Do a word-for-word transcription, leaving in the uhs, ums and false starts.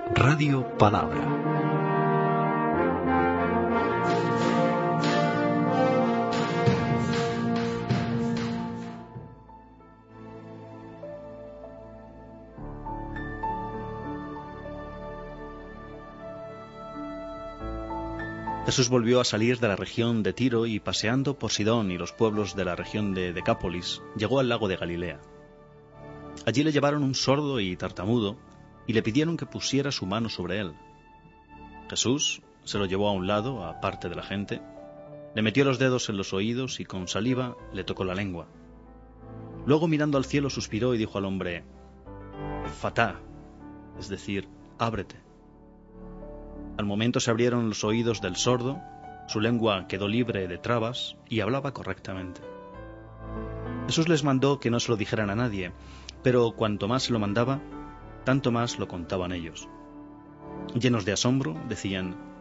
Radio Palabra. Jesús volvió a salir de la región de Tiro y, paseando por Sidón y los pueblos de la región de Decápolis, llegó al lago de Galilea. Allí le llevaron un sordo y tartamudo y le pidieron que pusiera su mano sobre él. Jesús se lo llevó a un lado, aparte de la gente, le metió los dedos en los oídos y con saliva le tocó la lengua. Luego, mirando al cielo, suspiró y dijo al hombre: «Fatá», es decir, ábrete. Al momento se abrieron los oídos del sordo, su lengua quedó libre de trabas y hablaba correctamente. Jesús les mandó que no se lo dijeran a nadie, pero cuanto más se lo mandaba, tanto más lo contaban ellos. Llenos de asombro, decían: